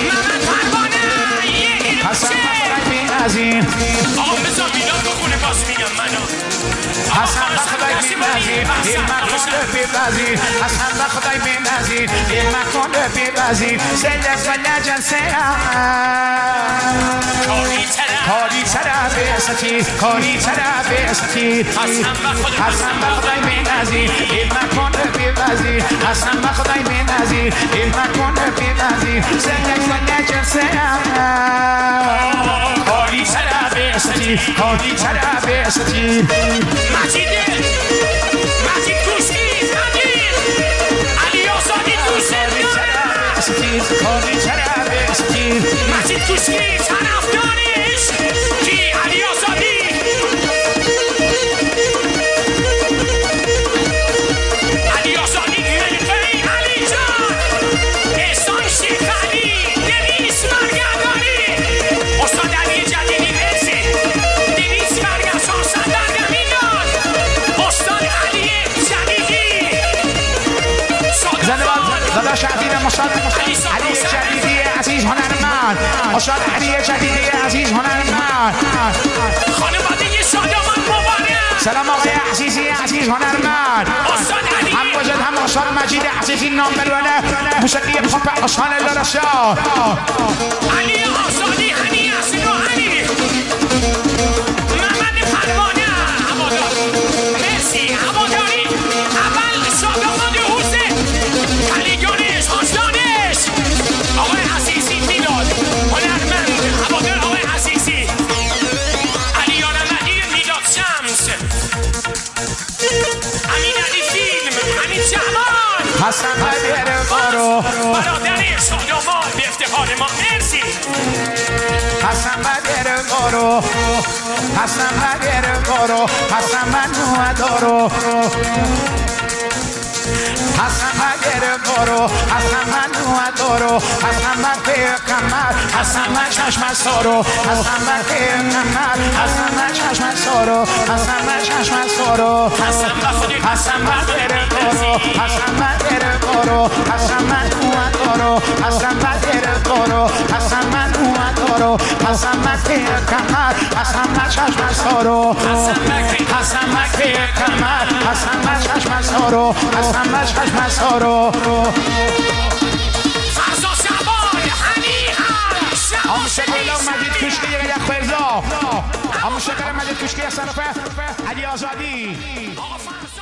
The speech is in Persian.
محمد پروانه حسن بخدای بی‌نظیر آقا بذار میلاد بخونه باز میگم منو حسن بخدای بی‌نظیر این مکان بی‌نظیر حسن بخدای بی‌نظیر این مکان بی‌نظیر سید فلج سیام کاری طرف استی کاری طرف استی حسن بخدای بی‌نظیر این مکان بی‌نظیر حسن بخدای بی‌نظیر این مکان بی‌نظیر سید فلج سیام کاری طرف استی کاری طرف استی مجید کوشکی مجید علی آزادی دوست کاری طرف استی مجید کوشکی طرفدارش کی علی آزادی علی آزادی خیلی علی جان احسان شیخ علی دنیس مرگردانی استاد علی جدیدی مرسی دنیس مرگردان صدر میلاد استاد علی جدیدی زنده باد داداش عزیز مشاد علی جدیدی عزیز هنرمند استاد علی جدیدی عزیز هنرمند خانواده شادمان مبارک سلام آقای عزیزی عزیز هنرمند هم وجد هم استاد مجید عزیزی نام بلونه موسیقی پاپ آسان لرشا علی آزادی هنی اسنو علی محمد پروانه هوادار مرسی هواداری اول شادمان حسین کلیگانش حاجدانش آقای عزیزی میلاد هنرمند هوادار آقای عزیزی علی آرمدی میلاد شمس امین علی فیلم امین جوان حسن بدر بارو برادر شادمان به افتخار ما مرسی حسن بدر بارو حسن بدر بارو حسن من دارو حسن بدر بارو حسن من دارو حسن من کمر حسن من چشم سارو حسن من کمر حسن من چشم سارو حسن من چشم سارو حسن بدر بارو حسن بدر بارو حسن من دارو حسن بدر بارو حسن من دارو حسن من کمر حسن من چشم سارو حسن من کمر حسن من چشم سارو حسن من چشم سارو فرزا شبان هنی هم شکل مجید کشکی یک فرزا هم شکل مجید کشکی صرفه علی آزادی